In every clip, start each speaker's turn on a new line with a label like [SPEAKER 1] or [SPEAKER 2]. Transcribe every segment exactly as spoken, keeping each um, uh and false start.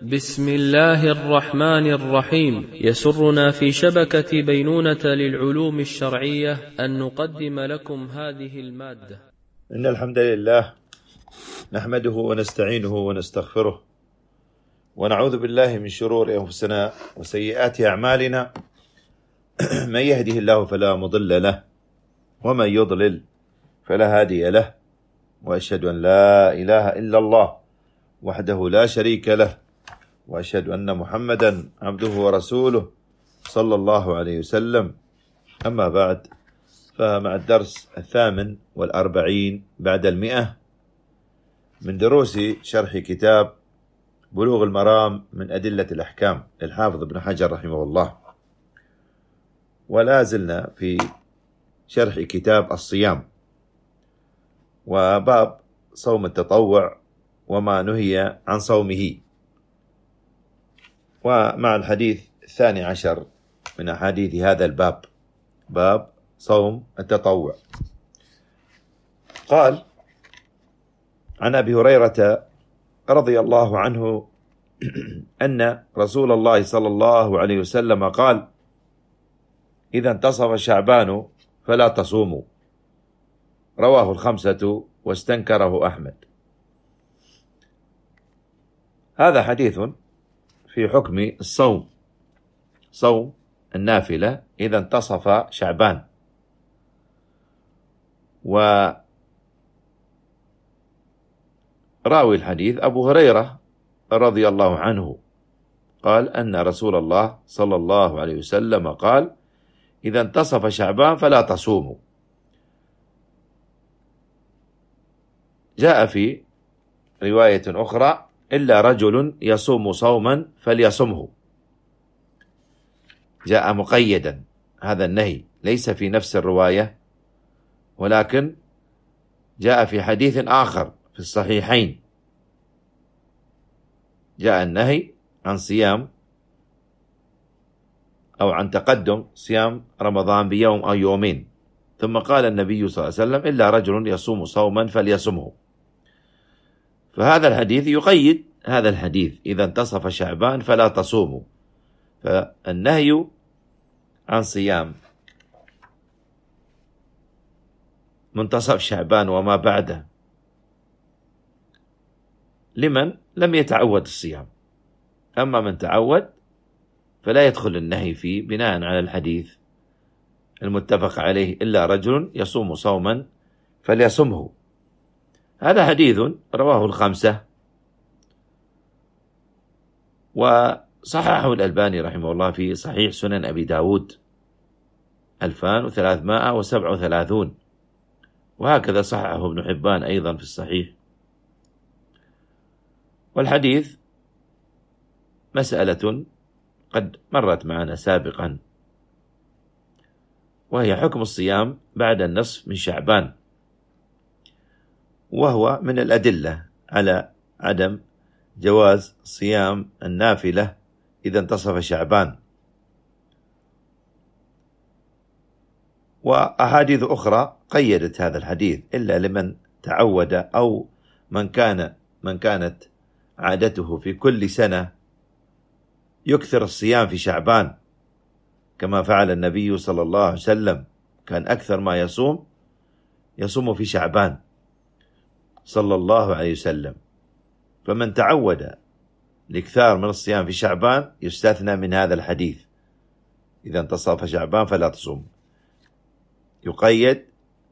[SPEAKER 1] بسم الله الرحمن الرحيم. يسرنا في شبكة بينونة للعلوم الشرعية أن نقدم لكم هذه المادة.
[SPEAKER 2] إن الحمد لله نحمده ونستعينه ونستغفره ونعوذ بالله من شرور أنفسنا وسيئات أعمالنا. من يهده الله فلا مضل له ومن يضلل فلا هادي له، وأشهد أن لا إله إلا الله وحده لا شريك له، وأشهد أن محمدا عبده ورسوله صلى الله عليه وسلم. أما بعد، فمع الدرس الثامن والأربعين بعد المئة من دروس شرح كتاب بلوغ المرام من أدلة الأحكام للحافظ ابن حجر رحمه الله، ولا زلنا في شرح كتاب الصيام وباب صوم التطوع وما نهي عن صومه، ومع الحديث الثاني عشر من أحاديث هذا الباب، باب صوم التطوع. قال عن أبي هريرة رضي الله عنه أن رسول الله صلى الله عليه وسلم قال: إذا انتصف شعبان فلا تصوموا، رواه الخمسة واستنكره أحمد. هذا حديث في حكم الصوم، صوم النافلة إذا انتصف شعبان. وراوي الحديث أبو هريرة رضي الله عنه قال أن رسول الله صلى الله عليه وسلم قال: إذا انتصف شعبان فلا تصوموا. جاء في رواية أخرى: إلا رجل يصوم صوما فليصمه. جاء مقيدا، هذا النهي ليس في نفس الرواية، ولكن جاء في حديث آخر في الصحيحين، جاء النهي عن صيام أو عن تقدم صيام رمضان بيوم أو يومين، ثم قال النبي صلى الله عليه وسلم: إلا رجل يصوم صوما فليصمه. فهذا الحديث يقيد هذا الحديث: إذا انتصف شعبان فلا تصوموا. فالنهي عن صيام منتصف شعبان وما بعده لمن لم يتعود الصيام، أما من تعود فلا يدخل النهي فيه بناء على الحديث المتفق عليه: إلا رجل يصوم صوما فليصمه. هذا حديث رواه الخمسة، وصححه الألباني رحمه الله في صحيح سنن أبي داود ألفان وثلاثمائة وسبعة وثلاثون، وهكذا صححه ابن حبان أيضا في الصحيح. والحديث مسألة قد مرت معنا سابقا، وهي حكم الصيام بعد النصف من شعبان، وهو من الأدلة على عدم جواز صيام النافلة إذا انتصف شعبان. وأحاديث أخرى قيدت هذا الحديث: إلا لمن تعود أو من كان من كانت عادته في كل سنة يكثر الصيام في شعبان، كما فعل النبي صلى الله عليه وسلم، كان أكثر ما يصوم يصوم في شعبان صلى الله عليه وسلم. فمن تعود الاكثار من الصيام في شعبان يستثنى من هذا الحديث: إذا انتصف شعبان فلا تصوم. يقيد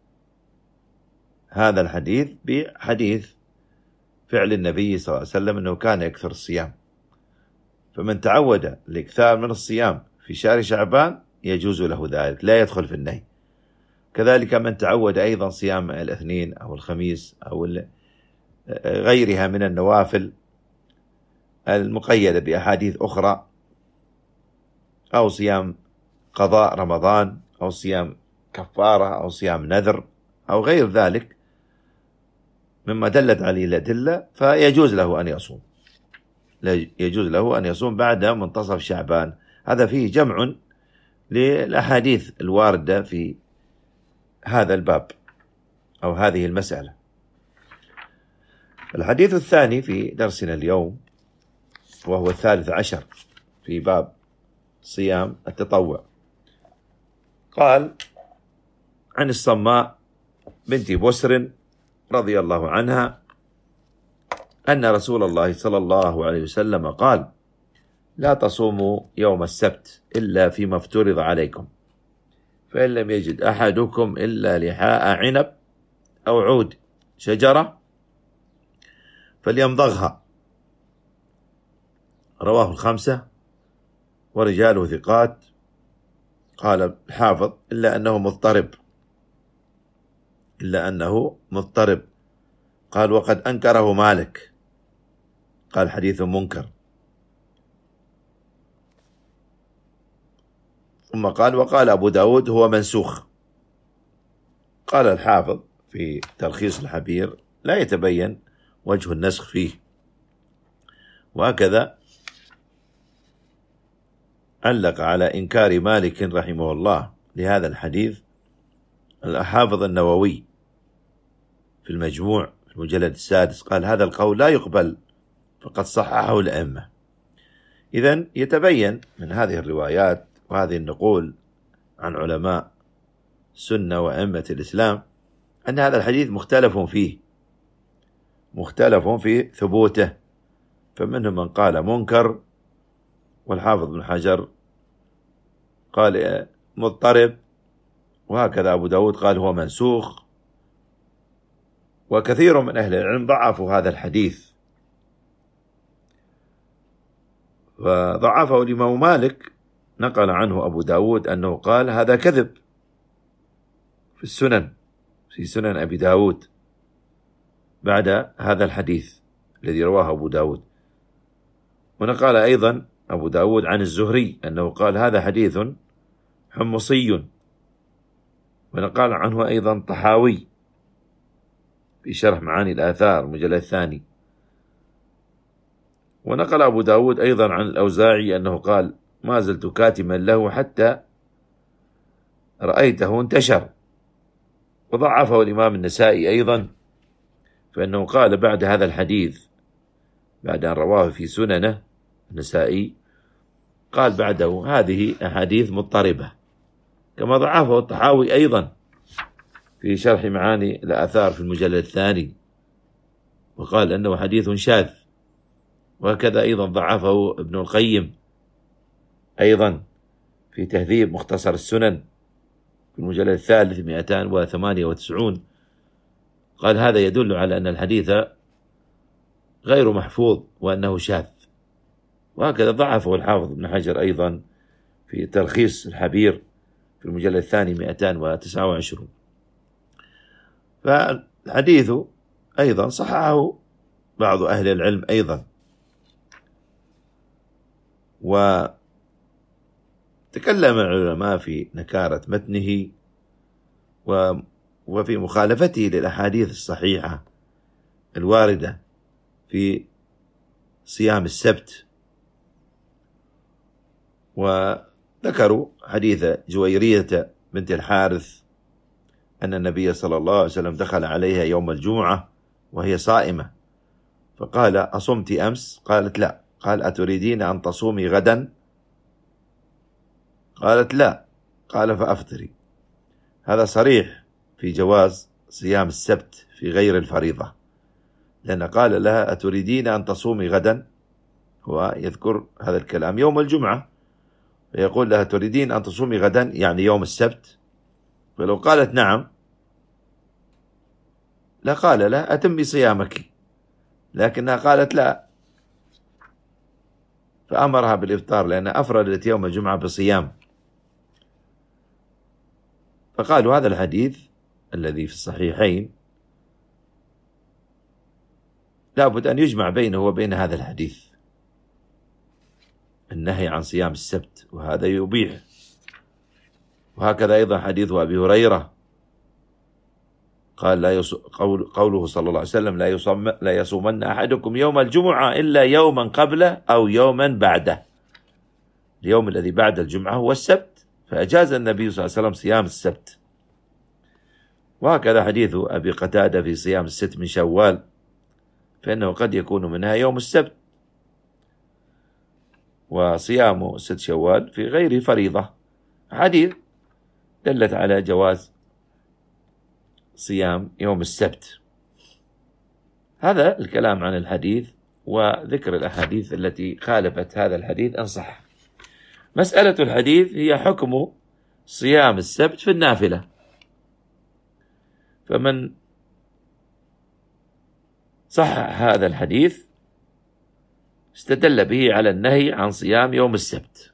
[SPEAKER 2] هذا الحديث بحديث فعل النبي صلى الله عليه وسلم أنه كان يكثر الصيام، فمن تعود الاكثار من الصيام في شهر شعبان يجوز له ذلك، لا يدخل في النهي. كذلك من تعود أيضا صيام الاثنين أو الخميس أو غيرها من النوافل المقيدة بأحاديث أخرى، أو صيام قضاء رمضان أو صيام كفارة أو صيام نذر أو غير ذلك مما دلت عليه الأدلة، فيجوز له أن يصوم، يجوز له أن يصوم بعد منتصف شعبان. هذا فيه جمع للأحاديث الواردة في هذا الباب أو هذه المسألة. الحديث الثاني في درسنا اليوم وهو الثالث عشر في باب صيام التطوع. قال عن الصماء بنت بسر رضي الله عنها أن رسول الله صلى الله عليه وسلم قال: لا تصوموا يوم السبت إلا فيما افترض عليكم، فإن لم يجد أحدكم إلا لحاء عنب أو عود شجرة فليمضغها. رواه الخمسة ورجاله ثقات. قال الحافظ: إلا أنه مضطرب إلا أنه مضطرب قال: وقد أنكره مالك، قال حديث منكر. ثم قال: وقال أبو داود هو منسوخ. قال الحافظ في تلخيص الحبير: لا يتبين وجه النسخ فيه. وهكذا علق على إنكار مالك رحمه الله لهذا الحديث الحافظ النووي في المجموع في المجلد السادس، قال: هذا القول لا يقبل فقد صححه الأئمة. إذن يتبين من هذه الروايات وهذه النقول عن علماء السنة وأئمة الإسلام أن هذا الحديث مختلف فيه، مختلف في ثبوته، فمنهم من قال منكر، والحافظ بن حجر قال مضطرب، وهكذا أبو داود قال هو منسوخ. وكثير من أهل العلم ضعفوا هذا الحديث، وضعفه الإمام مالك، نقل عنه أبو داود أنه قال هذا كذب في السنن، في سنن أبي داود بعد هذا الحديث الذي رواه أبو داود. ونقل أيضا أبو داود عن الزهري أنه قال هذا حديث حمصي. ونقل عنه أيضا طحاوي في شرح معاني الآثار المجلد الثاني. ونقل أبو داود أيضا عن الأوزاعي أنه قال ما زلت كاتما له حتى رأيته انتشر. وضعفه الإمام النسائي أيضا، فإنه قال بعد هذا الحديث بعد أن رواه في سننه النسائي، قال بعده هذه أحاديث مضطربة، كما ضعفه الطحاوي أيضا في شرح معاني الآثار في المجلد الثاني، وقال أنه حديث شاذ. وهكذا أيضا ضعفه ابن القيم أيضا في تهذيب مختصر السنن في المجلد الثالث مئتين وثمانية وتسعين، قال هذا يدل على أن الحديث غير محفوظ وأنه شاذ. وهكذا ضعفه الحافظ ابن حجر أيضا في تلخيص الحبير في المجلد الثاني مئتين وتسعة وعشرين. فالحديث أيضا صححه بعض أهل العلم أيضا. وتكلم العلماء في نكارة متنه وفي مخالفته للأحاديث الصحيحة الواردة في صيام السبت. وذكروا حديث جويرية بنت الحارث أن النبي صلى الله عليه وسلم دخل عليها يوم الجمعة وهي صائمة، فقال أصمت أمس؟ قالت لا. قال أتريدين أن تصومي غدا؟ قالت لا. قال فأفطري. هذا صريح في جواز صيام السبت في غير الفريضة، لأن قال لها أتريدين أن تصومي غدا، هو يذكر هذا الكلام يوم الجمعة، فيقول لها تريدين أن تصومي غدا يعني يوم السبت. فلو قالت نعم لا قال لها أتمي صيامك، لكنها قالت لا، فأمرها بالإفطار لأنها أفردت يوم الجمعة بصيام. فقالوا هذا الحديث الذي في الصحيحين لابد أن يجمع بينه وبين هذا الحديث النهي عن صيام السبت، وهذا يبيح. وهكذا أيضا حديث أبي هريرة قال لا يص... قول... قوله صلى الله عليه وسلم لا, يصم... لا يصومن أحدكم يوم الجمعة إلا يوما قبله أو يوما بعده. اليوم الذي بعد الجمعة هو السبت، فأجاز النبي صلى الله عليه وسلم صيام السبت. وهكذا حديث أبي قتادة في صيام الست من شوال، فإنه قد يكون منها يوم السبت. وصيام ست شوال في غير فريضة. حديث دلت على جواز صيام يوم السبت. هذا الكلام عن الحديث وذكر الأحاديث التي خالفت هذا الحديث إن صح. مسألة الحديث هي حكم صيام السبت في النافلة. فمن صح هذا الحديث استدل به على النهي عن صيام يوم السبت،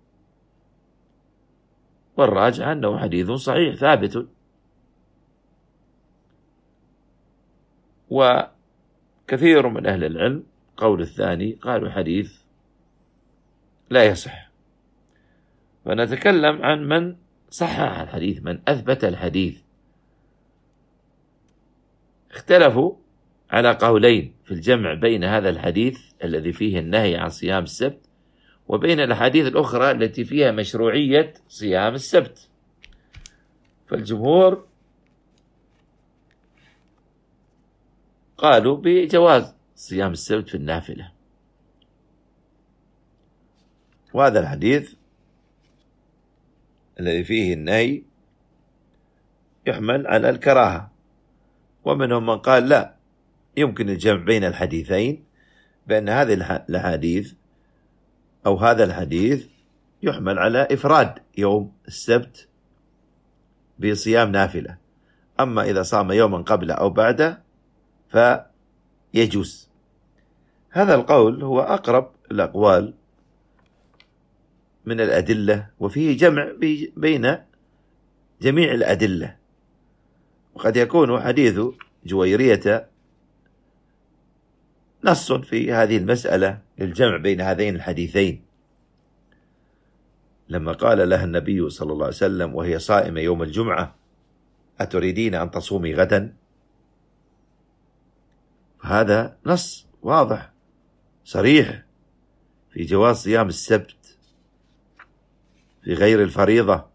[SPEAKER 2] والراجح أنه حديث صحيح ثابت. وكثير من أهل العلم قول الثاني قالوا حديث لا يصح. فنتكلم عن من صحح الحديث، من أثبت الحديث. اختلفوا على قولين في الجمع بين هذا الحديث الذي فيه النهي عن صيام السبت وبين الأحاديث الأخرى التي فيها مشروعية صيام السبت. فالجمهور قالوا بجواز صيام السبت في النافلة، وهذا الحديث الذي فيه النهي يحمل على الكراهة. ومنهم من قال لا، يمكن الجمع بين الحديثين، بأن هذه الحديث أو هذا الحديث يحمل على إفراد يوم السبت بصيام نافلة، أما إذا صام يوما قبله أو بعده فيجوز. هذا القول هو أقرب الأقوال من الأدلة، وفيه جمع بين جميع الأدلة. وقد يكون حديث جويرية نص في هذه المسألة للجمع بين هذين الحديثين، لما قال لها النبي صلى الله عليه وسلم وهي صائمة يوم الجمعة: أتريدين أن تصومي غدا؟ هذا نص واضح صريح في جواز صيام السبت في غير الفريضة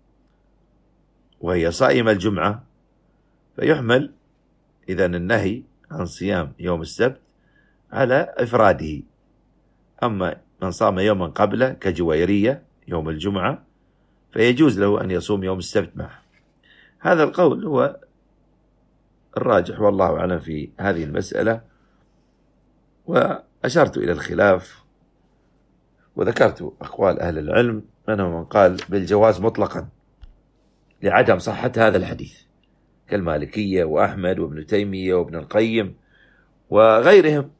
[SPEAKER 2] وهي صائمة الجمعة، فيحمل إذن النهي عن صيام يوم السبت على إفراده. أما من صام يوما قبله كجويرية يوم الجمعة فيجوز له أن يصوم يوم السبت معه. هذا القول هو الراجح والله أعلم في هذه المسألة. وأشرت إلى الخلاف وذكرت أقوال أهل العلم، منهم من قال بالجواز مطلقا لعدم صحة هذا الحديث كالمالكية وأحمد وابن تيمية وابن القيم وغيرهم،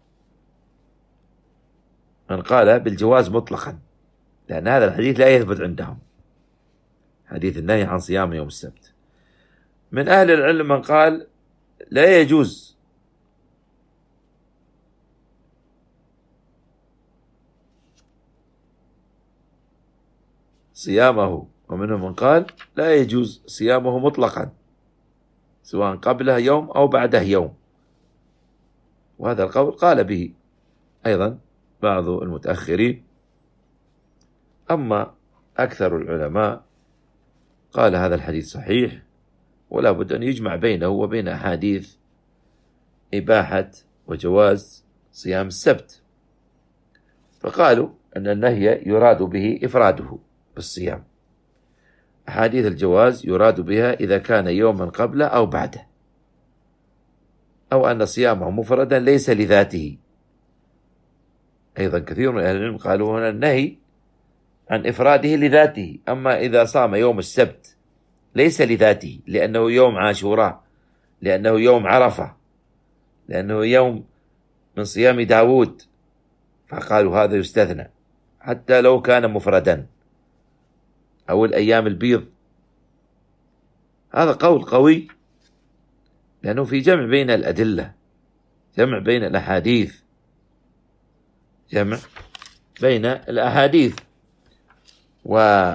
[SPEAKER 2] من قال بالجواز مطلقا لأن هذا الحديث لا يثبت عندهم، حديث النهي عن صيام يوم السبت. من أهل العلم من قال لا يجوز صيامه، ومنهم من قال لا يجوز صيامه مطلقا سواء قبله يوم أو بعده يوم، وهذا القول قال به أيضا بعض المتأخرين. أما أكثر العلماء قال هذا الحديث صحيح ولا بد أن يجمع بينه وبين أحاديث إباحة وجواز صيام السبت، فقالوا أن النهي يراد به إفراده بالصيام، أحاديث الجواز يراد بها إذا كان يوما قبله أو بعده، أو أن صيامه مفردا ليس لذاته. أيضا كثير من أهل العلم قالوا هنا النهي عن إفراده لذاته، أما إذا صام يوم السبت ليس لذاته لأنه يوم عاشوراء، لأنه يوم عرفة، لأنه يوم من صيام داود، فقالوا هذا يستثنى حتى لو كان مفردا، أو الأيام البيض. هذا قول قوي لأنه في جمع بين الأدلة، جمع بين الأحاديث، جمع بين الأحاديث. و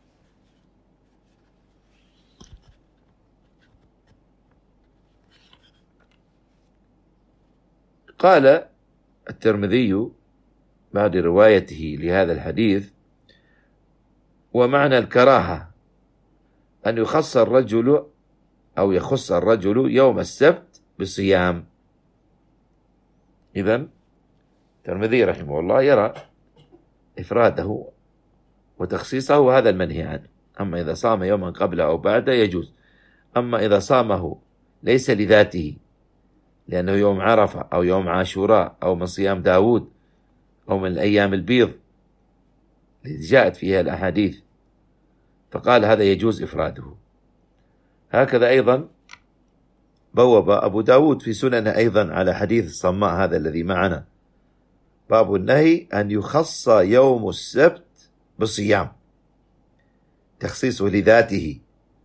[SPEAKER 2] قال الترمذي بعد روايته لهذا الحديث: ومعنى الكراهة أن يخص الرجل أو يخص الرجل يوم السبت بصيام. إذن الترمذي رحمه الله يرى إفراده وتخصيصه وهذا المنهي عنه. أما إذا صام يوما قبله أو بعده يجوز. أما إذا صامه ليس لذاته لأنه يوم عرفة أو يوم عاشوراء أو من صيام داود أو من الأيام البيض التي جاءت فيها الأحاديث، فقال هذا يجوز إفراده. هكذا أيضا بوب أبو داود في سننه أيضا على حديث الصماء هذا الذي معنا، باب النهي أن يخص يوم السبت بالصيام، تخصيصه لذاته،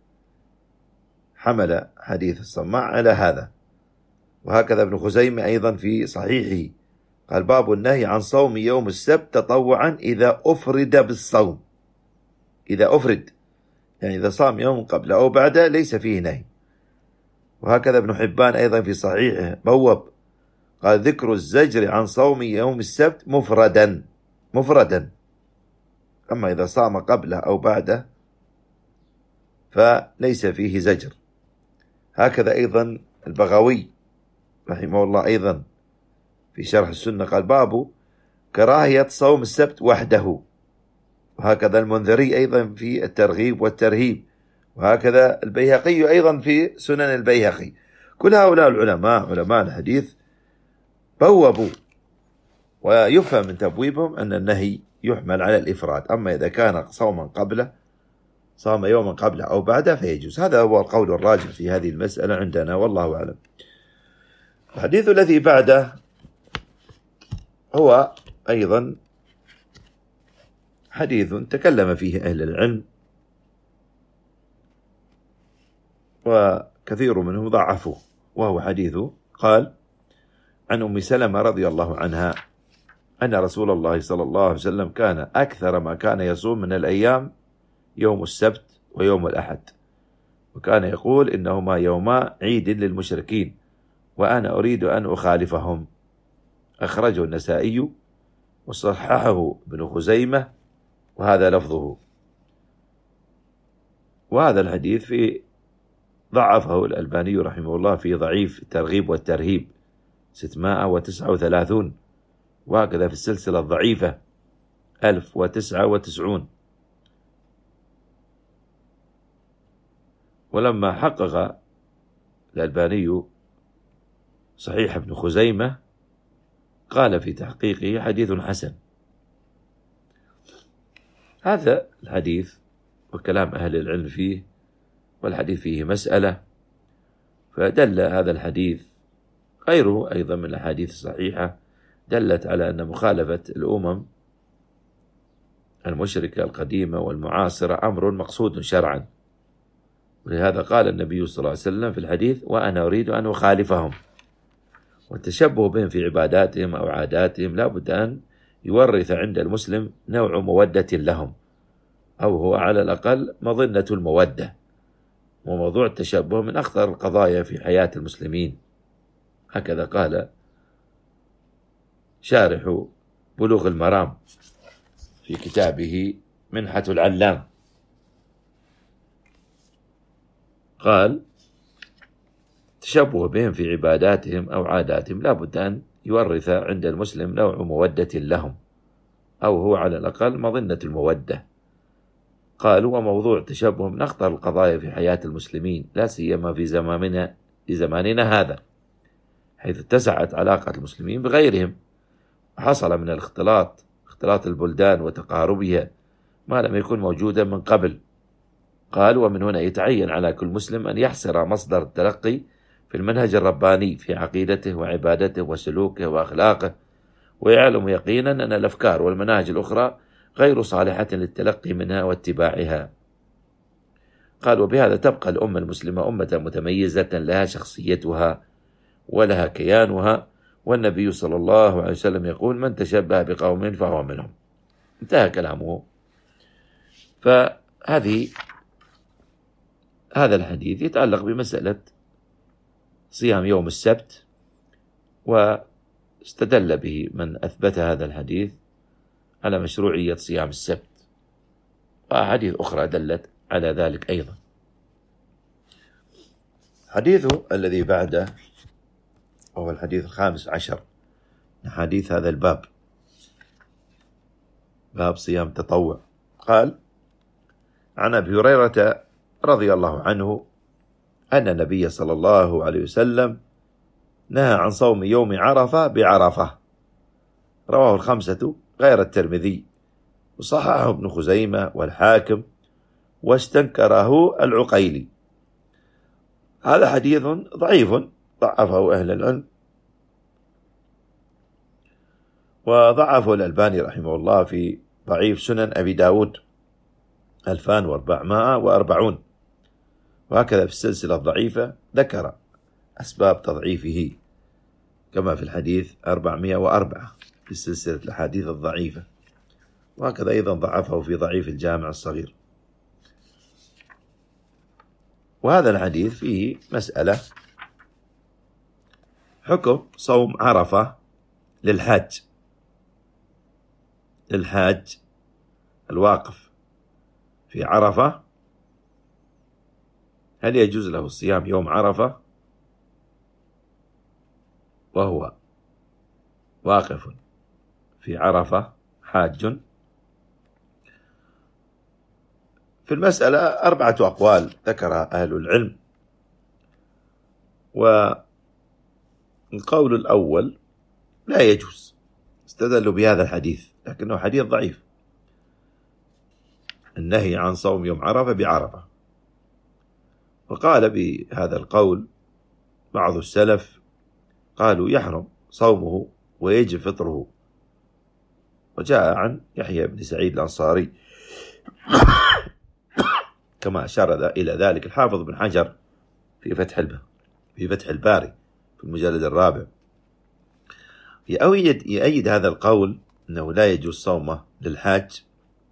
[SPEAKER 2] حمل حديث الصماء على هذا. وهكذا ابن خزيمة أيضا في صحيحه قال باب النهي عن صوم يوم السبت تطوعا إذا أفرد بالصوم، إذا أفرد يعني إذا صام يوم قبل أو بعده ليس فيه نهي. وهكذا ابن حبان أيضا في صحيحه بوب قال ذكر الزجر عن صوم يوم السبت مفردا مفردا، أما إذا صام قبله أو بعده فليس فيه زجر. هكذا أيضا البغوي رحمه الله أيضا في شرح السنة قال باب كراهية صوم السبت وحده. وهكذا المنذري أيضا في الترغيب والترهيب، وهكذا البيهقي أيضا في سنن البيهقي. كل هؤلاء العلماء علماء الحديث بوبوا، ويفهم من تبويبهم أن النهي يحمل على الإفراد. أما إذا كان صوما قبله صام يوما قبله أو بعده فيجوز. هذا هو القول الراجح في هذه المسألة عندنا والله أعلم. الحديث الذي بعده هو أيضا حديث تكلم فيه أهل العلم وكثير منهم ضعفوه، وهو حديث قال عن أم سلمة رضي الله عنها أن رسول الله صلى الله عليه وسلم كان أكثر ما كان يصوم من الأيام يوم السبت ويوم الأحد، وكان يقول إنهما يوما عيد للمشركين وأنا أريد أن أخالفهم. أخرجه النسائي وصححه ابن خزيمة وهذا لفظه. وهذا الحديث في ضعفه الألباني رحمه الله في ضعيف الترغيب والترهيب ستمائة وتسعة وثلاثين، وهكذا في السلسلة الضعيفة ألف وتسعة وتسعون. ولما حقق الألباني صحيح ابن خزيمة قال في تحقيقه حديث حسن. هذا الحديث وكلام أهل العلم فيه، والحديث فيه مسألة، فدل هذا الحديث غيره أيضا من الأحاديث الصحيحة دلت على أن مخالفة الأمم المشركة القديمة والمعاصرة أمر مقصود شرعا. ولهذا قال النبي صلى الله عليه وسلم في الحديث وأنا أريد أن أخالفهم. والتشبه بهم في عباداتهم أو عاداتهم لا بد أن يورث عند المسلم نوع مودة لهم، أو هو على الأقل مظنة المودة. وموضوع التشبه من أخطر القضايا في حياة المسلمين. هكذا قال شارح بلوغ المرام في كتابه منحة العلام، قال تشبه بهم في عباداتهم أو عاداتهم لا بد أن يورث عند المسلم نوع مودة لهم، أو هو على الأقل مظنة المودة. قالوا وموضوع التشبه من أخطر القضايا في حياة المسلمين لا سيما في زماننا في زماننا هذا، حيث اتسعت علاقة المسلمين بغيرهم وحصل من الاختلاط اختلاط البلدان وتقاربها ما لم يكن موجودا من قبل. قال ومن هنا يتعين على كل مسلم أن يحسر مصدر التلقي في المنهج الرباني في عقيدته وعبادته وسلوكه وأخلاقه، ويعلم يقينا أن الأفكار والمناهج الأخرى غير صالحة للتلقي منها واتباعها. قال وبهذا تبقى الأمة المسلمة أمة متميزة لها شخصيتها ولها كيانها، والنبي صلى الله عليه وسلم يقول من تشبه بقوم فهو منهم. انتهى كلامه. فهذه هذا الحديث يتعلق بمسألة صيام يوم السبت، واستدل به من أثبت هذا الحديث على مشروعية صيام السبت، وأحاديث أخرى دلت على ذلك أيضا. حديثه الذي بعده وهو الحديث الخامس عشر من حديث هذا الباب، باب صيام تطوع. قال: عن أبي هريرة رضي الله عنه أن النبي صلى الله عليه وسلم نهى عن صوم يوم عرفة بعرفة، رواه الخمسة غير الترمذي، وصححه ابن خزيمة والحاكم، واستنكره العقيلي. هذا حديث ضعيف ضعفه أهل العلم، وضعفه الألباني رحمه الله في ضعيف سنن أبي داود ألفان وأربعمائة وأربعين، وهكذا في السلسلة الضعيفة ذكر أسباب تضعيفه كما في الحديث أربعمائة وأربعة في سلسلة الأحاديث الضعيفة، وهكذا أيضا ضعفه في ضعيف الجامع الصغير. وهذا الحديث فيه مسألة: حكم صوم عرفة للحاج للحاج الواقف في عرفة، هل يجوز له الصيام يوم عرفة وهو واقف في عرفة حاج؟ في المسألة أربعة أقوال ذكرها أهل العلم، والقول الأول لا يجوز، استدلوا بهذا الحديث لكنه حديث ضعيف، النهي عن صوم يوم عرفة بعرفة. وقال بهذا القول بعض السلف، قالوا يحرم صومه ويجب فطره، وجاء عن يحيى بن سعيد الأنصاري كما أشار إلى ذلك الحافظ بن حجر في فتح في فتح الباري في المجلد الرابع. يؤيد, يؤيد هذا القول أنه لا يجوز صومه للحاج،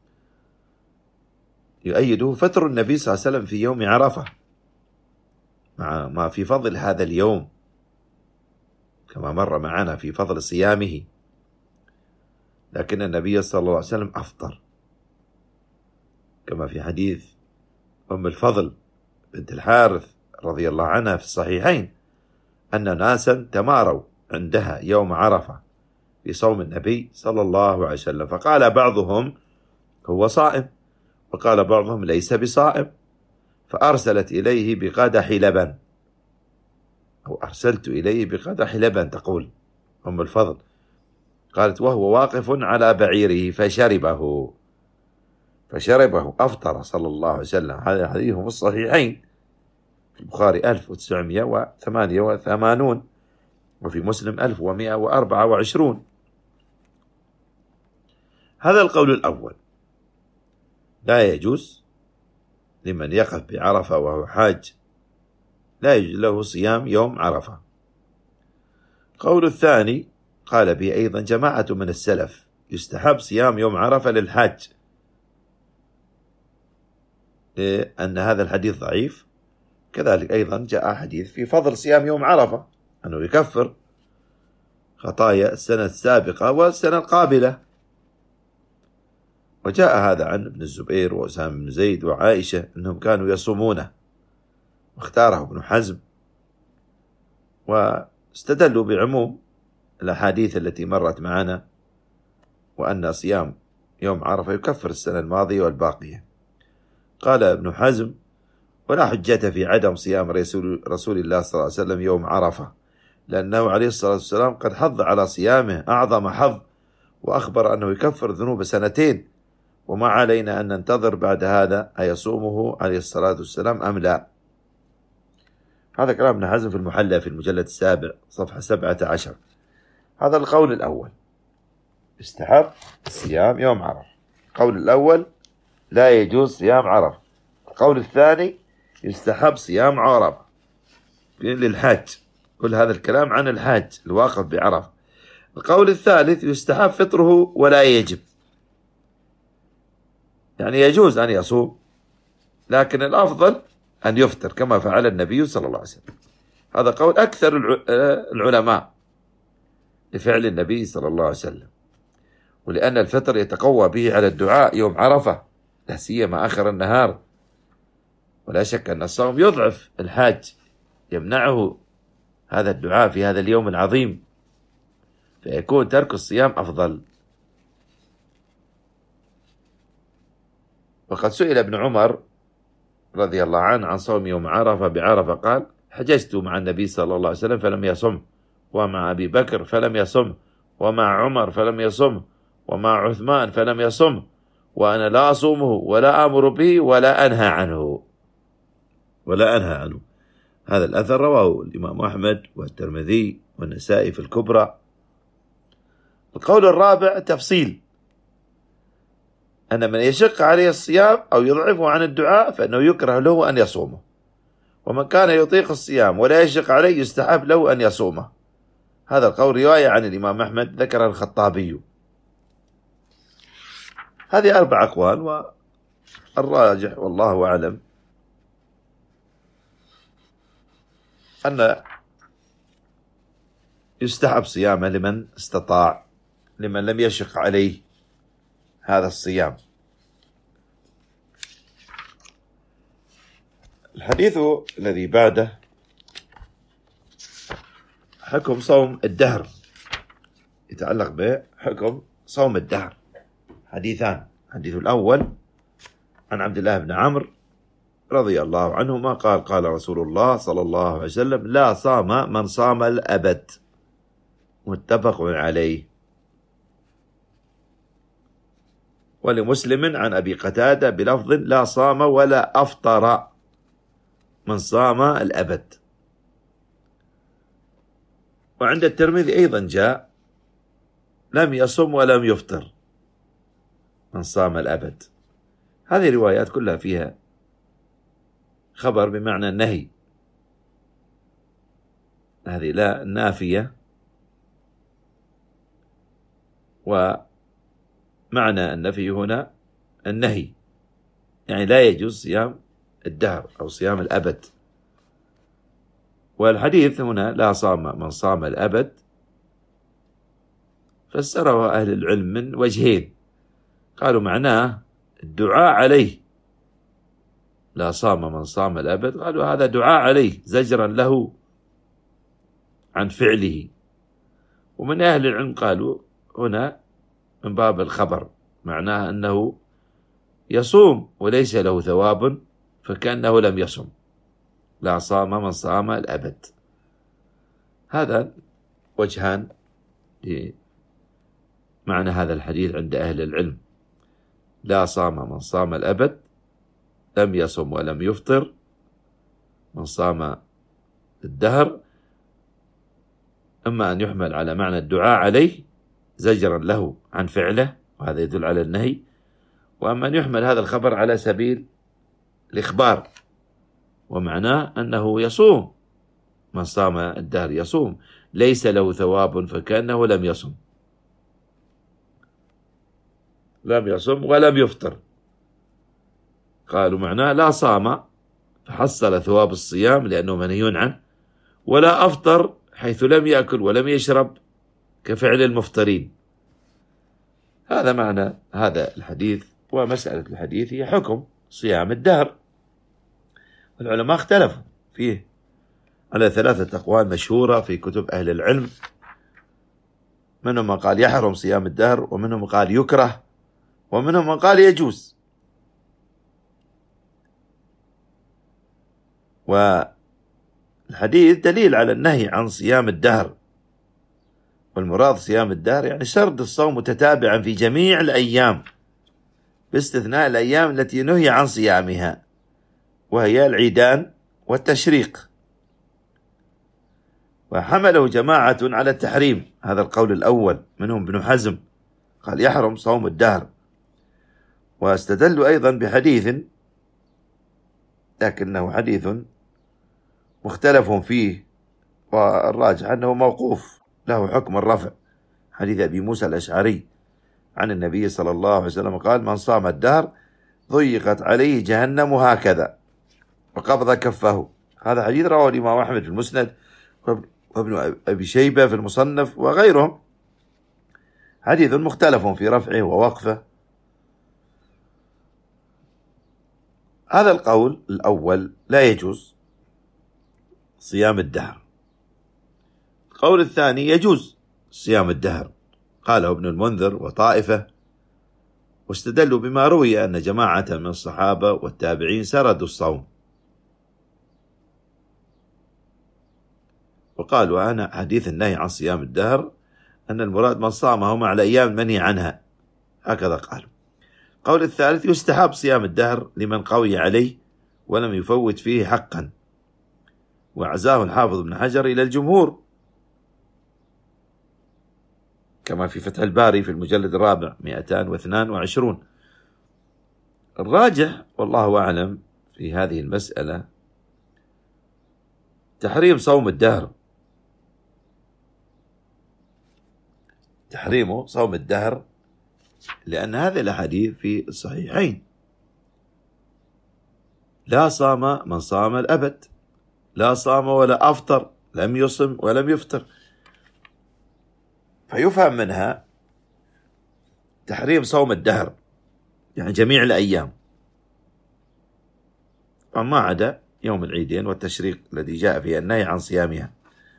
[SPEAKER 2] يؤيده فتر النبي صلى الله عليه وسلم في يوم عرفة مع ما في فضل هذا اليوم، كما مر معنا في فضل صيامه، لكن النبي صلى الله عليه وسلم أفطر، كما في حديث أم الفضل بنت الحارث رضي الله عنها في الصحيحين أن ناسا تماروا عندها يوم عرفة في صوم النبي صلى الله عليه وسلم، فقال بعضهم هو صائم، وقال بعضهم ليس بصائم، فأرسلت إليه بقدح لبن، أو أرسلت إليه بقدح لبن، تقول أم الفضل، قالت وهو واقف على بعيره فشربه فشربه أفطر صلى الله عليه وسلم. هذا حديث في الصحيحين، في البخاري ألف وتسعمائة وثمانية وثمانين، وفي مسلم ألف ومائة وأربعة وعشرين. هذا القول الأول، لا يجوز لمن يقف بعرفة وهو حاج، لا يجوز له صيام يوم عرفة. القول الثاني قال به أيضا جماعة من السلف، يستحب صيام يوم عرفة للحاج، لأن هذا الحديث ضعيف. كذلك أيضا جاء حديث في فضل صيام يوم عرفة أنه يكفر خطايا السنة السابقة والسنة القابلة، وجاء هذا عن ابن الزبير وأسامة بن زيد وعائشة أنهم كانوا يصومونه، واختاره ابن حزم، واستدلوا بعموم الأحاديث التي مرت معنا، وأن صيام يوم عرفة يكفر السنة الماضية والباقية. قال ابن حزم ولا حجة في عدم صيام رسول, رسول الله صلى الله عليه وسلم يوم عرفة، لأنه عليه الصلاة والسلام قد حض على صيامه أعظم حظ، وأخبر أنه يكفر ذنوب سنتين، وما علينا أن ننتظر بعد هذا أيصومه عليه الصلاة والسلام أم لا. هذا كلام ابن حزم في المحلى في المجلد السابع صفحة سبعة عشر. هذا القول الأول، استحب صيام يوم عرفة. القول الأول لا يجوز صيام عرفة. القول الثاني يستحب صيام عرفة للحاج، كل هذا الكلام عن الحاج الواقف بعرفة. القول الثالث يستحب فطره ولا يجب، يعني يجوز أن يصوم لكن الأفضل أن يفطر كما فعل النبي صلى الله عليه وسلم. هذا قول أكثر العلماء لفعل النبي صلى الله عليه وسلم، ولأن الفطر يتقوى به على الدعاء يوم عرفة، لا سيما آخر النهار، ولا شك أن الصوم يضعف الحاج، يمنعه هذا الدعاء في هذا اليوم العظيم، فيكون ترك الصيام أفضل. وقد سئل ابن عمر رضي الله عنه عن صوم يوم عرفة بعرفة، قال: حججت مع النبي صلى الله عليه وسلم فلم يصم، ومع أبي بكر فلم يصم، ومع عمر فلم يصم، ومع عثمان فلم يصم، وأنا لا أصومه ولا آمر به ولا أنهى عنه ولا أنهى عنه. هذا الأثر رواه الإمام أحمد والترمذي والنسائي في الكبرى. القول الرابع تفصيل، أن من يشق عليه الصيام أو يضعفه عن الدعاء فإنه يكره له أن يصومه، ومن كان يطيق الصيام ولا يشق عليه يستحب له أن يصومه. هذا القول رواية عن الإمام أحمد ذكر الخطابي. هذه أربع أقوال، والراجح والله أعلم أن يستحب صيامه لمن استطاع، لمن لم يشق عليه هذا الصيام. الحديث الذي بعده حكم صوم الدهر، يتعلق به حكم صوم الدهر. حديثان، الحديث الأول عن عبد الله بن عمرو رضي الله عنهما قال: قال رسول الله صلى الله عليه وسلم: لا صام من صام الأبد، متفق عليه. ولمسلم عن أبي قتادة بلفظ: لا صام ولا أفطر من صام الأبد. وعند الترمذي أيضا جاء: لم يصم ولم يفطر من صام الأبد. هذه الروايات كلها فيها خبر بمعنى النهي، هذه لا نافية، ومعنى النفي هنا النهي، يعني لا يجوز صيام الدهر أو صيام الأبد. والحديث هنا لا صام من صام الأبد فسره أهل العلم من وجهين. قالوا معناه الدعاء عليه، لا صام من صام الأبد، قالوا هذا دعاء عليه زجرا له عن فعله. ومن أهل العلم قالوا هنا من باب الخبر، معناه أنه يصوم وليس له ثواب فكأنه لم يصم، لا صام من صام الأبد. هذا وجهان لمعنى هذا الحديث عند أهل العلم: لا صام من صام الأبد، لم يصم ولم يفطر من صام الدهر. أما أن يحمل على معنى الدعاء عليه زجرا له عن فعله، وهذا يدل على النهي. وأما أن يحمل هذا الخبر على سبيل الإخبار، ومعناه أنه يصوم، من صام الدهر يصوم، ليس له ثواب فكأنه لم يصم، لم يصم ولم يفطر. قالوا معناه لا صام فحصل ثواب الصيام لأنه منهي عنه، ولا أفطر حيث لم يأكل ولم يشرب كفعل المفطرين. هذا معنى هذا الحديث. ومسألة الحديث هي حكم صيام الدهر. العلماء اختلفوا فيه على ثلاثة أقوال مشهورة في كتب أهل العلم، منهم من قال يحرم صيام الدهر، ومنهم من قال يكره، ومنهم من قال يجوز. والحديث دليل على النهي عن صيام الدهر، والمراد صيام الدهر يعني سرد الصوم متتابعا في جميع الأيام باستثناء الأيام التي نهي عن صيامها، وهي العيدان والتشريق. وحمله جماعة على التحريم، هذا القول الأول، منهم ابن حزم قال يحرم صوم الدهر. واستدلوا أيضا بحديث لكنه حديث مختلف فيه، والراجح أنه موقوف له حكم الرفع، حديث أبي موسى الأشعري عن النبي صلى الله عليه وسلم قال: من صام الدهر ضيقت عليه جهنم هكذا وقبض كفه. هذا حديث رواه الإمام أحمد في المسند، وابن أبي شيبة في المصنف وغيرهم، حديث مختلف في رفعه ووقفه. هذا القول الأول لا يجوز صيام الدهر. القول الثاني يجوز صيام الدهر، قاله ابن المنذر وطائفة، واستدلوا بما روي أن جماعة من الصحابة والتابعين سردوا الصوم، وقالوا أنا حديث النهي عن صيام الدهر أن المراد من صامه مع الأيام المنهي عنها، هكذا قالوا. قول الثالث يستحب صيام الدهر لمن قوي عليه ولم يفوت فيه حقا، وعزاه الحافظ ابن حجر إلى الجمهور كما في فتح الباري في المجلد الرابع مئتين واثنين وعشرين. الراجح والله أعلم في هذه المسألة تحريم صوم الدهر، تحريم صوم الدهر لأن هذه الأحاديث في الصحيحين: لا صام من صام الأبد، لا صام ولا أفطر، لم يصم ولم يفطر، فيفهم منها تحريم صوم الدهر يعني جميع الأيام، وما عدا يوم العيدين والتشريق الذي جاء فيه النهي عن صيامها.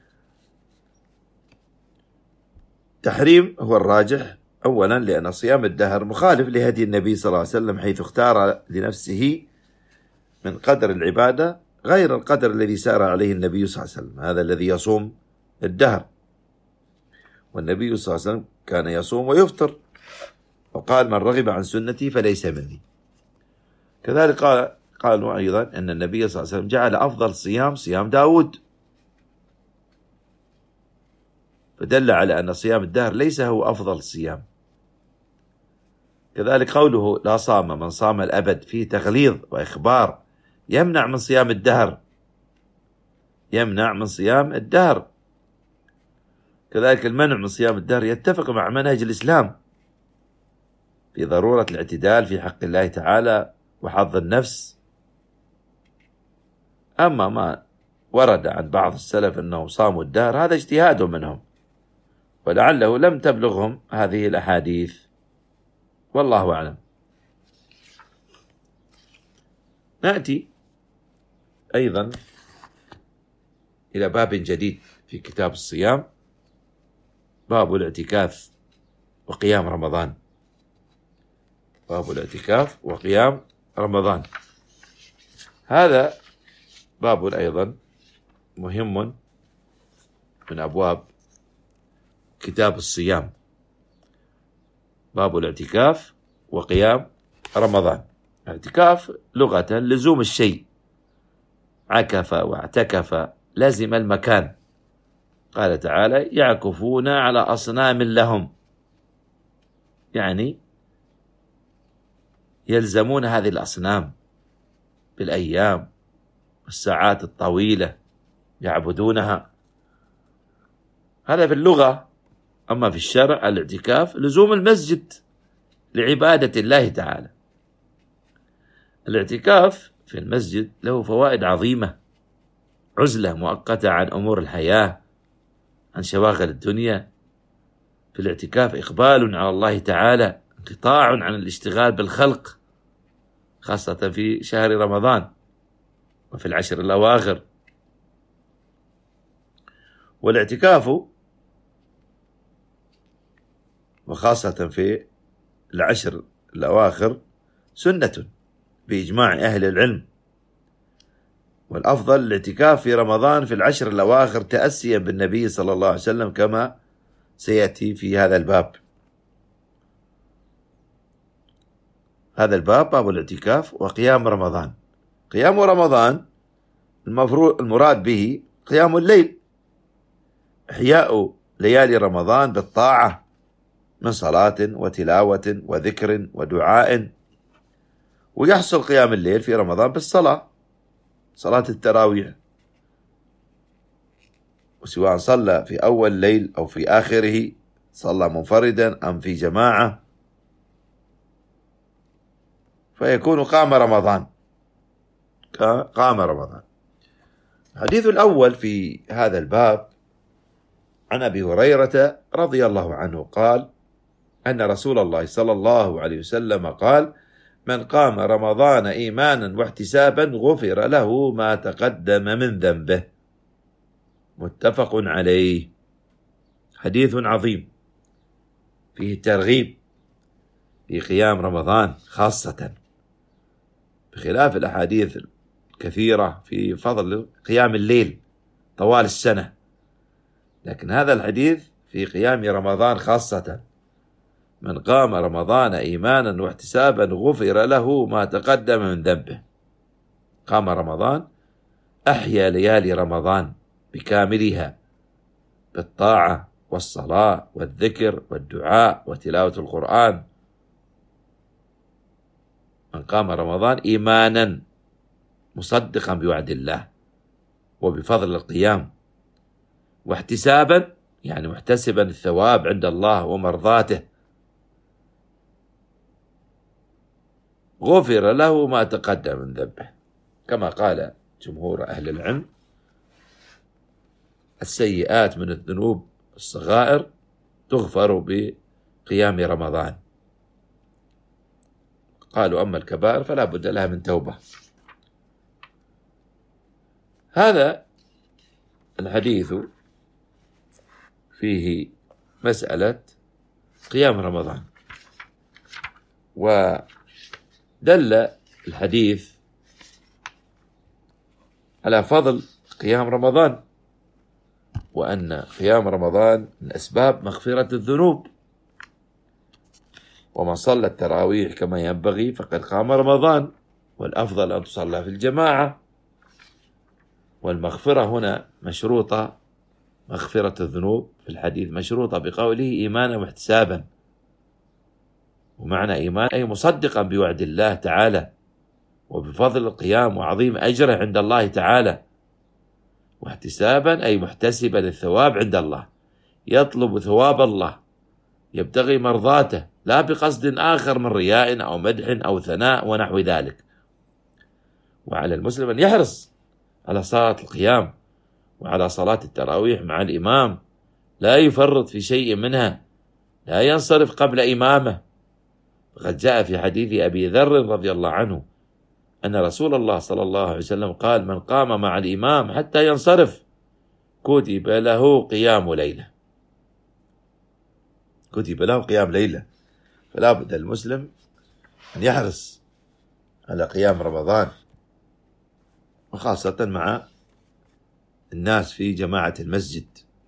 [SPEAKER 2] تحريم هو الراجح أولا لأن صيام الدهر مخالف لهدي النبي صلى الله عليه وسلم، حيث اختار لنفسه من قدر العبادة غير القدر الذي سار عليه النبي صلى الله عليه وسلم، هذا الذي يصوم الدهر، والنبي صلى الله عليه وسلم كان يصوم ويفطر، وقال من رغب عن سنتي فليس مني. كذلك قال قالوا أيضا أن النبي صلى الله عليه وسلم جعل أفضل صيام صيام داود، فدل على أن صيام الدهر ليس هو أفضل صيام. كذلك قوله لا صام من صام الأبد فيه تغليظ وإخبار يمنع من صيام الدهر، يمنع من صيام الدهر. كذلك المنع من صيام الدهر يتفق مع منهج الإسلام في ضرورة الاعتدال في حق الله تعالى وحظ النفس. أما ما ورد عن بعض السلف أنهم صاموا الدهر هذا اجتهاد منهم، ولعله لم تبلغهم هذه الأحاديث، والله أعلم. نأتي أيضا إلى باب جديد في كتاب الصيام، باب الاعتكاف وقيام رمضان. باب الاعتكاف وقيام رمضان، هذا باب أيضا مهم من أبواب كتاب الصيام، باب الاعتكاف وقيام رمضان. الاعتكاف لغة لزوم الشيء، عكف واعتكف لازم المكان. قال تعالى يعكفون على أصنام لهم، يعني يلزمون هذه الأصنام بالأيام والساعات الطويلة يعبدونها، هذا في اللغة. أما في الشرع الاعتكاف لزوم المسجد لعبادة الله تعالى. الاعتكاف في المسجد له فوائد عظيمة: عزلة مؤقتة عن أمور الحياة، عن شواغل الدنيا. في الاعتكاف إقبال على الله تعالى، انقطاع عن الاشتغال بالخلق، خاصة في شهر رمضان وفي العشر الأواخر. والاعتكاف وخاصة في العشر الأواخر سنة بإجماع أهل العلم، والأفضل الاعتكاف في رمضان في العشر الأواخر تأسيا بالنبي صلى الله عليه وسلم كما سيأتي في هذا الباب. هذا الباب باب الاعتكاف وقيام رمضان. قيام رمضان المفروض المراد به قيام الليل، إحياء ليالي رمضان بالطاعة من صلاة وتلاوة وذكر ودعاء. ويحصل قيام الليل في رمضان بالصلاة، صلاة التراويح، وسواء صلى في أول الليل أو في آخره، صلى منفردا أم في جماعة، فيكون قام رمضان، قام رمضان. الحديث الأول في هذا الباب عن أبي هريرة رضي الله عنه قال أن رسول الله صلى الله عليه وسلم قال: من قام رمضان إيمانا واحتسابا غفر له ما تقدم من ذنبه. متفق عليه. حديث عظيم فيه ترغيب في قيام رمضان خاصة، بخلاف الأحاديث الكثيرة في فضل قيام الليل طوال السنة، لكن هذا الحديث في قيام رمضان خاصة. من قام رمضان إيمانا واحتسابا غفر له ما تقدم من ذنبه. قام رمضان أحيا ليالي رمضان بكاملها بالطاعة والصلاة والذكر والدعاء وتلاوة القرآن. من قام رمضان إيمانا مصدقا بوعد الله وبفضل القيام، واحتسابا يعني محتسبا الثواب عند الله ومرضاته، غفر له ما تقدم من ذنبه. كما قال جمهور أهل العلم: السيئات من الذنوب الصغائر تغفر بقيام رمضان. قالوا أما الكبائر فلا بد لها من توبة. هذا الحديث فيه مسألة قيام رمضان، ودل الحديث على فضل قيام رمضان، وأن قيام رمضان من أسباب مغفرة الذنوب، ومن صلى التراويح كما ينبغي فقد قام رمضان، والأفضل أن تصلى في الجماعة. والمغفرة هنا مشروطة، مغفرة الذنوب في الحديث مشروطة بقوله إيمانا واحتسابا، ومعنى إيمان أي مصدقا بوعد الله تعالى وبفضل القيام وعظيم أجره عند الله تعالى، واحتسابا أي محتسبا الثواب عند الله، يطلب ثواب الله، يبتغي مرضاته، لا بقصد آخر من رياء أو مدح أو ثناء ونحو ذلك. وعلى المسلم أن يحرص على صلاة القيام وعلى صلاة التراويح مع الإمام، لا يفرط في شيء منها، لا ينصرف قبل إمامه. فقد جاء في حديث أبي ذر رضي الله عنه أن رسول الله صلى الله عليه وسلم قال: من قام مع الإمام حتى ينصرف كتب له قيام ليلة. كتب له قيام ليلة. فلا بد المسلم أن يحرص على قيام رمضان، وخاصة مع الناس في جماعة المسجد.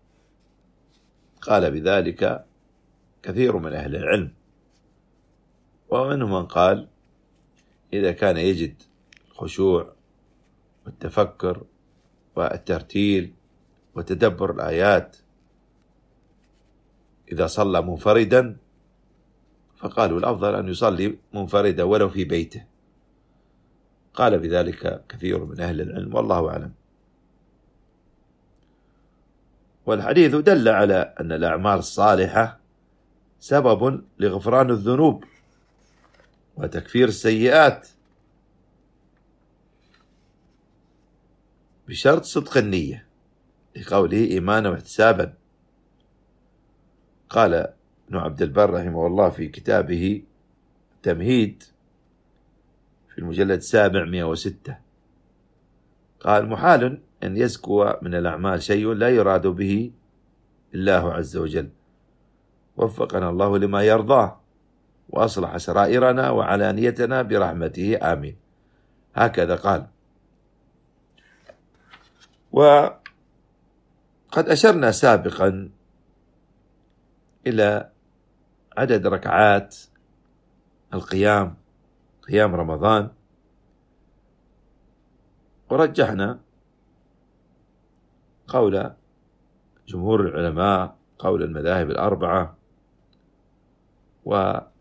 [SPEAKER 2] قال بذلك كثير من أهل العلم، ومنهم من قال إذا كان يجد الخشوع والتفكر والترتيل وتدبر الآيات إذا صلى منفردا، فقالوا الأفضل أن يصلي منفردا ولو في بيته. قال بذلك كثير من أهل العلم، والله أعلم. والحديث دل على أن الأعمال الصالحة سبب لغفران الذنوب وتكفير السيئات، بشرط صدق النية، لقوله إيمانا واحتسابا. قال ابن عبد البر رحمه الله في كتابه تمهيد في المجلد السابع مئة وستة، قال: محال أن يزكو من الأعمال شيء لا يراد به الله عز وجل، وفقنا الله لما يرضاه وأصلح سرائرنا وعلانيتنا برحمته، آمين. هكذا قال. وقد أشرنا سابقا إلى عدد ركعات القيام، قيام رمضان، ورجحنا قول جمهور العلماء، قول المذاهب الأربعة، وما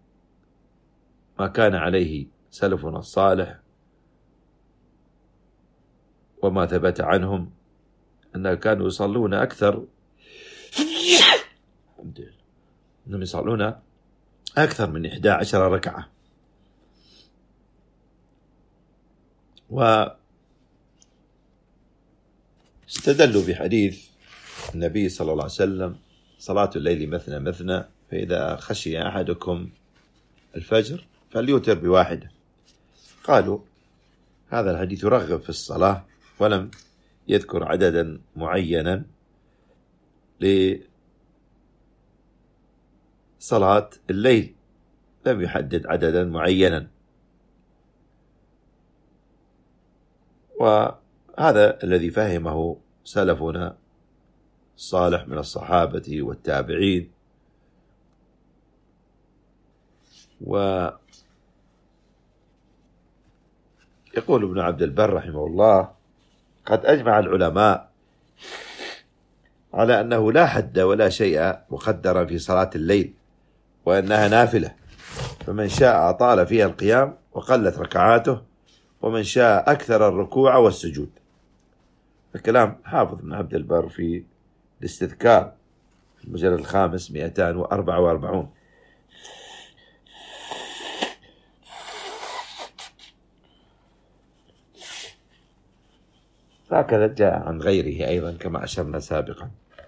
[SPEAKER 2] كان عليه سلفنا الصالح، وما ثبت عنهم أنهم كانوا يصلون أكثر أنهم يصلون أكثر من إحدى عشر ركعة. واستدلوا بحديث النبي صلى الله عليه وسلم: صلاة الليل مثنى مثنى، فإذا خشي أحدكم الفجر فليوتر بواحدة. قالوا هذا الحديث يرغب في الصلاة، ولم يذكر عددا معينا لصلاة الليل، لم يحدد عددا معينا. وهذا الذي فهمه سلفنا الصالح من الصحابة والتابعين. ويقول ابن عبد البر رحمه الله: قد أجمع العلماء على أنه لا حد ولا شيء مقدر في صلاة الليل، وأنها نافلة، فمن شاء أطال فيها القيام وقلت ركعاته، ومن شاء أكثر الركوع والسجود. الكلام حافظ ابن عبد البر في الاستذكار في المجلد الخامس مئتان وأربعة وأربعون. هكذا جاء عن غيره أيضا كما أشرنا سابقا.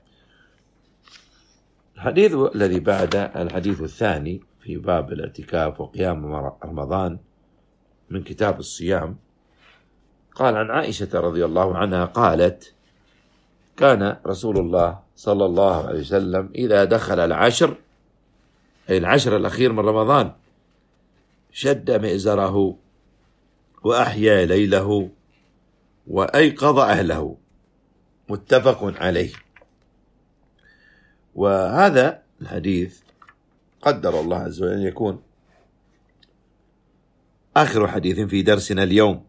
[SPEAKER 2] الحديث الذي بعد الحديث الثاني في باب الاعتكاف وقيام رمضان من كتاب الصيام، قال عن عائشة رضي الله عنها قالت: كان رسول الله صلى الله عليه وسلم إذا دخل العشر، أي العشر الأخير من رمضان، شد مئزره وأحيا ليله وأيقظ أهله، متفق عليه. وهذا الحديث قدر الله عز وجل أن يكون آخر حديث في درسنا اليوم،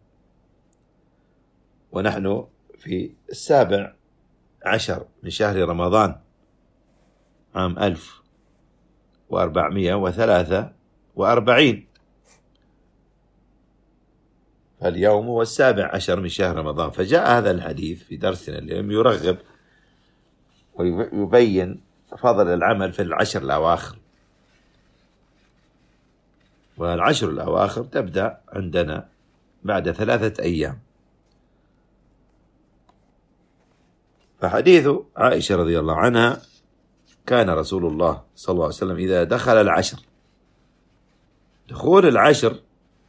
[SPEAKER 2] ونحن في السابع عشر من شهر رمضان عام ألف وأربعمائة وثلاثة وأربعين، فاليوم هو السابع عشر من شهر رمضان. فجاء هذا الحديث في درسنا اليوم يرغب ويبين فضل العمل في العشر الأواخر. والعشر الأواخر تبدأ عندنا بعد ثلاثة أيام. فحديث عائشة رضي الله عنها: كان رسول الله صلى الله عليه وسلم إذا دخل العشر، دخول العشر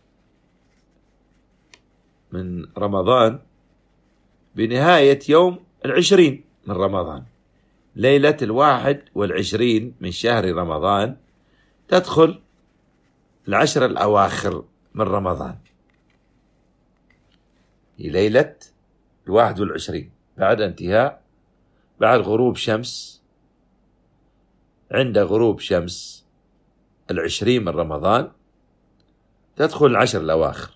[SPEAKER 2] من رمضان بنهاية يوم العشرين من رمضان، ليلة الواحد والعشرين من شهر رمضان تدخل العشر الأواخر من رمضان، هي ليلة الواحد والعشرين بعد انتهاء، بعد غروب شمس، عند غروب شمس العشرين من رمضان تدخل العشر الأواخر.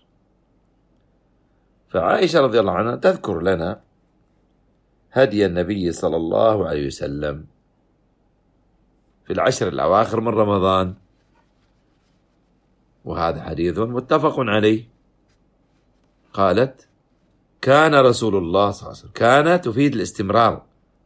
[SPEAKER 2] فعائشة رضي الله عنها تذكر لنا هدي النبي صلى الله عليه وسلم في العشر الأواخر من رمضان، وهذا حديث متفق عليه. قالت: كان رسول الله صلى الله عليه وسلم، كان تفيد الاستمرار،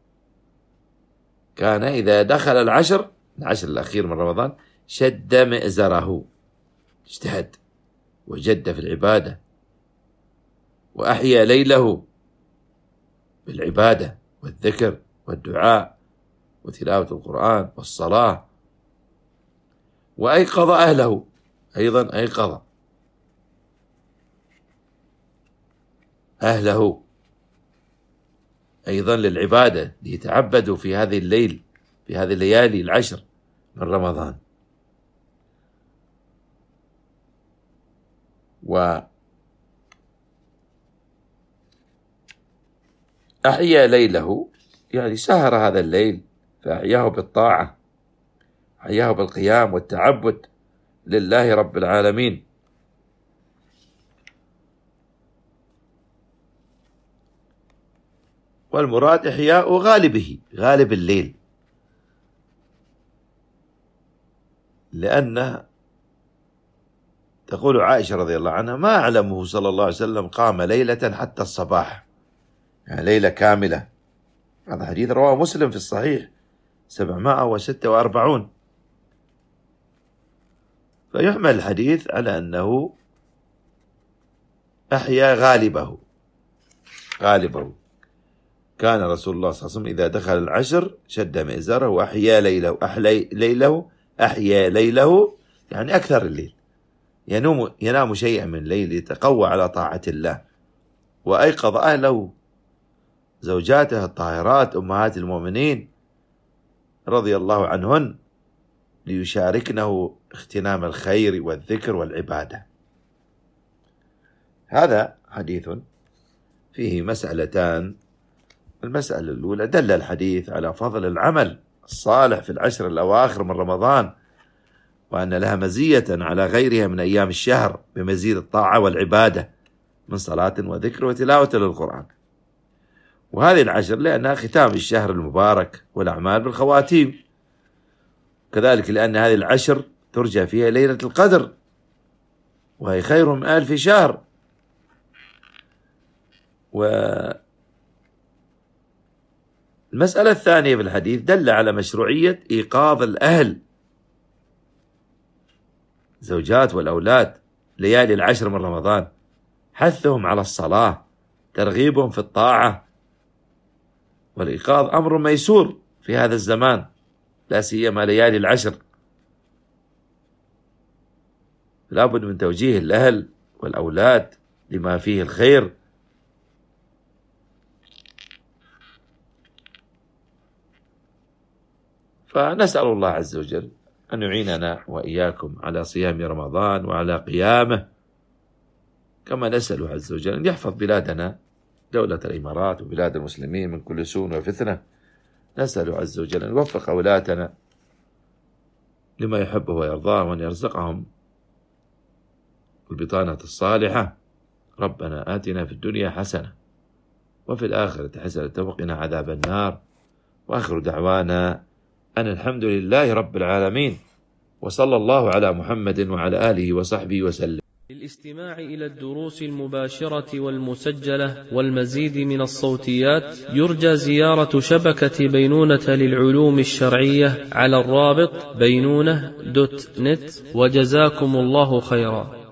[SPEAKER 2] كان إذا دخل العشر العشر الأخير من رمضان شد مئزره، اجتهد وجد في العبادة، وأحيا ليله بالعبادة والذكر والدعاء وتلاوة القرآن والصلاة، وأيقظ أهله، أيضا أيقظ أهله أيضا للعبادة، ليتعبدوا في هذه الليل، في هذه الليالي العشر من رمضان. وأحيا ليله يعني سهر هذا الليل، فأحياه بالطاعة، أحياه بالقيام والتعبد لله رب العالمين. والمراد إحياء غالبه، غالب الليل، لأن تقول عائشة رضي الله عنها: ما أعلمه صلى الله عليه وسلم قام ليلة حتى الصباح، يعني ليلة كاملة. هذا حديث رواه مسلم في الصحيح سبعمائة وستة وأربعون. فيحمل الحديث على أنه أحيا غالبه، غالبه. كان رسول الله صلى الله عليه وسلم إذا دخل العشر شد مئزره وأحيا ليله، أحلي ليله أحيا ليله يعني أكثر الليل، ينوم ينام شيئا من الليل، يتقوى على طاعة الله. وأيقظ أهله، زوجاته الطاهرات أمهات المؤمنين رضي الله عنهن، ليشاركنه اغتنام الخير والذكر والعبادة. هذا حديث فيه مسألتان. المسألة الأولى: دل الحديث على فضل العمل الصالح في العشر الأواخر من رمضان، وأن لها مزية على غيرها من أيام الشهر بمزيد الطاعة والعبادة من صلاة وذكر وتلاوة للقرآن. وهذه العشر لأنها ختام الشهر المبارك والأعمال بالخواتيم، كذلك لأن هذه العشر ترجى فيها ليلة القدر، وهي خير من ألف شهر. والمسألة الثانية في الحديث: دل على مشروعية إيقاظ الأهل زوجات والأولاد ليالي العشر من رمضان، حثهم على الصلاة، ترغيبهم في الطاعة. والإيقاظ أمر ميسور في هذا الزمان، لا سيما ليالي العشر. لابد من توجيه الأهل والأولاد لما فيه الخير. فنسأل الله عز وجل أن يعيننا وإياكم على صيام رمضان وعلى قيامه، كما نسأل عز وجل أن يحفظ بلادنا دولة الإمارات وبلاد المسلمين من كل سوء وفتنة. نسأل عز وجل أن يوفق أولادنا لما يحبه ويرضاه، وأن يرزقهم البطانة الصالحة. ربنا آتنا في الدنيا حسنة وفي الآخرة حسنة وقنا عذاب النار. وآخر دعوانا أن الحمد لله رب العالمين، وصلى الله على محمد وعلى آله وصحبه وسلم.
[SPEAKER 1] للاستماع إلى الدروس المباشرة والمسجلة والمزيد من الصوتيات يرجى زيارة شبكة بينونة للعلوم الشرعية على الرابط بينونة دوت نت. وجزاكم الله خيرا.